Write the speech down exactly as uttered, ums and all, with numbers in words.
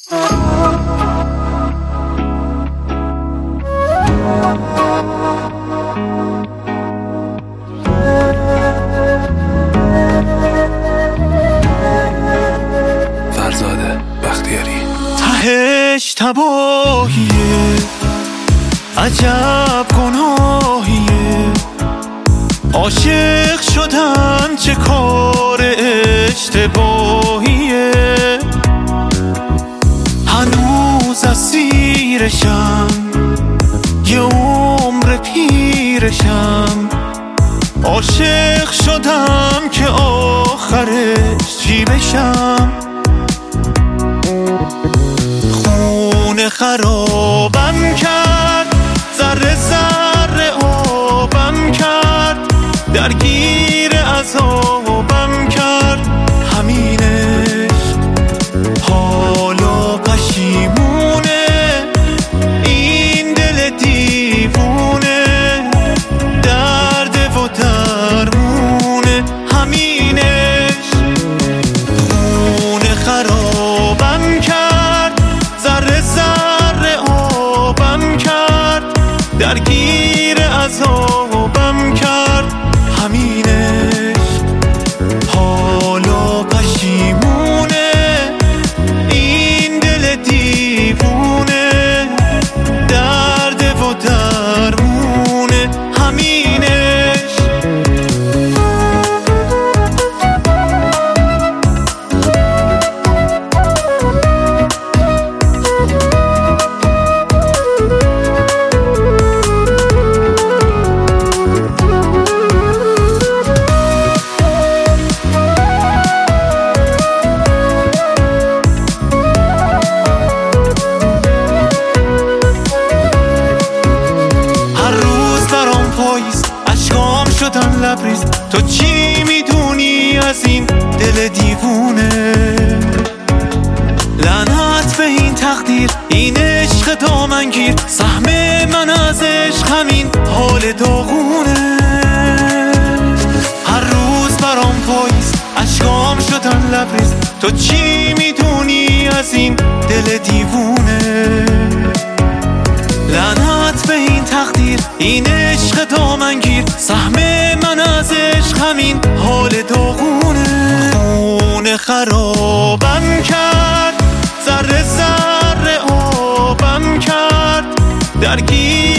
فرزاد بختیاری. تهش تباهیه، عجب گناهیه، عاشق شدن چه کار اشتباهیه، هنوز اسیرشم، یه عمر پیرشم، عاشق شدم که آخرش چی بشم. خونه خرابم کرد، ذره ذره آبم کرد، درگیر عذابم کرد، همینش حالا پشیمونه، این دل دیوونه، درد و درمونه، همینش. خونه خرابم کرد، ذره ذره آبم کرد، درگیر عذابم کرد، همینش حالا پشیمونه، این دل دیوونه، درد و درمونه، همینش. اشکام شدن لبریز، تو چی میدونی از این دل دیوونه؟ لعنت به این تقدیر، این عشق دامنگیر، سهم من از عشق همین حال داغونه. هر روز برام پاییز، اشکام شدن لبریز، تو چی میدونی از این دل دیوونه؟ لعنت به این تقدیر، این عشق دامنگیر، سهم من از عشق همین حال داغونه. خونه خرابم کرد، ذره ذره آبم کرد، درگیر